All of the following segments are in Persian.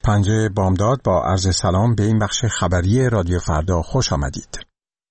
5 بامداد با عرض سلام به این بخش خبری رادیو فردا خوش آمدید.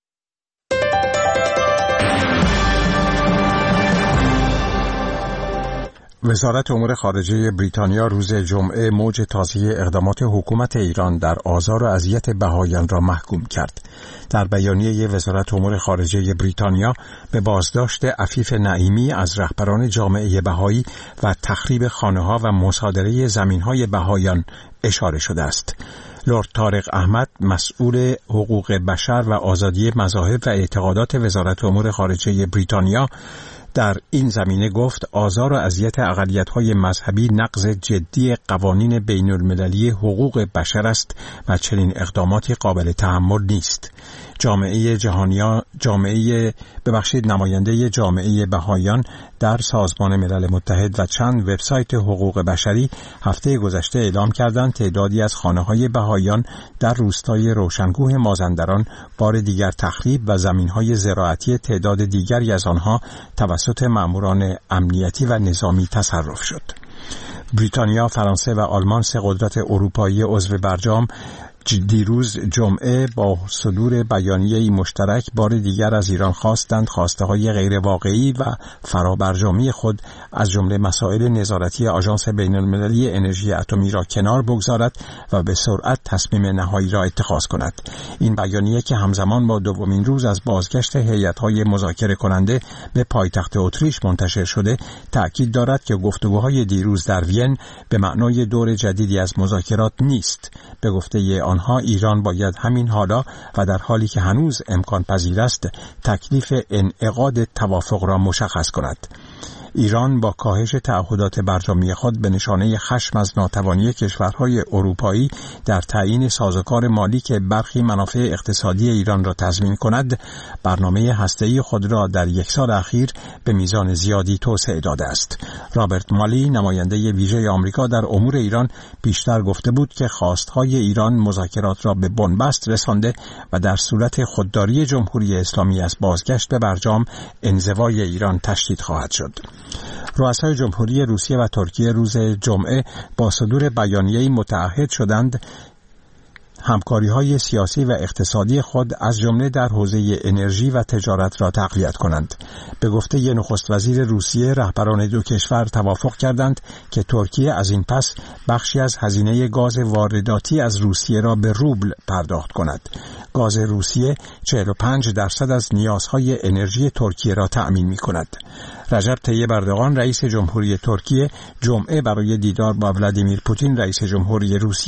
وزارت امور خارجه بریتانیا روز جمعه موج تازه اقدامات حکومت ایران در آزار و اذیت بهائیان را محکوم کرد. در بیانیه وزارت امور خارجه بریتانیا به بازداشت عفیف نعیمی از رهبران جامعه بهایی و تخریب خانه‌ها و مصادره زمین‌های بهائیان اشاره شده است. لرد طارق احمد مسئول حقوق بشر و آزادی مذاهب و اعتقادات وزارت امور خارجه بریتانیا در این زمینه گفت آزار و اذیت اقلیت‌های مذهبی نقض جدی قوانین بین‌المللی حقوق بشر است و چنین اقداماتی قابل تحمل نیست. نماینده جامعه بهائیان در سازمان ملل متحد و چند وبسایت حقوق بشری هفته گذشته اعلام کردند تعدادی از خانه‌های بهائیان در روستای روشنگوه مازندران بار دیگر تخریب و زمین‌های زراعتی تعداد دیگری از آنها توسط ماموران امنیتی و نظامی تصرف شد. بریتانیا، فرانسه و آلمان سه قدرت اروپایی عضو برجام دیروز جمعه با صدور بیانیه‌ای مشترک بار دیگر از ایران خواستند خواسته‌های غیر واقعی و فرابرجامی خود از جمله مسائل نظارتی آژانس بین‌المللی انرژی اتمی را کنار بگذارد و به سرعت تصمیم نهایی را اتخاذ کند. این بیانیه که همزمان با دومین روز از بازگشت هیئت‌های مذاکره کننده به پایتخت اتریش منتشر شده، تأکید دارد که گفتگوهای دیروز در وین به معنای دور جدیدی از مذاکرات نیست. به گفته آنها ایران باید همین حالا و در حالی که هنوز امکان پذیر است تکلیف انعقاد توافق را مشخص کند. ایران با کاهش تعهدات برجامی خود به نشانه خشم از ناتوانی کشورهای اروپایی در تعیین سازوکار مالی که برخی منافع اقتصادی ایران را تضمین کند، برنامه هسته‌ای خود را در یک سال اخیر به میزان زیادی توسعه داده است. رابرت مالی، نماینده ویژه آمریکا در امور ایران، پیشتر گفته بود که خواستهای ایران مذاکرات را به بنبست رسانده و در صورت خودداری جمهوری اسلامی از بازگشت به برجام، انزوای ایران تشدید خواهد شد. رؤسای جمهوری روسیه و ترکیه روز جمعه با صدور بیانیه‌ای متعهد شدند همکاری‌های سیاسی و اقتصادی خود از جمله در حوزه انرژی و تجارت را تقویت کنند. به گفته نخست وزیر روسیه، رهبران دو کشور توافق کردند که ترکیه از این پس بخشی از هزینه گاز وارداتی از روسیه را به روبل پرداخت کند. گاز روسیه 45% از نیازهای انرژی ترکیه را تأمین می‌کند. رجب طیب اردوغان رئیس جمهوری ترکیه جمعه برای دیدار با ولادیمیر پوتین رئیس جمهوری روسیه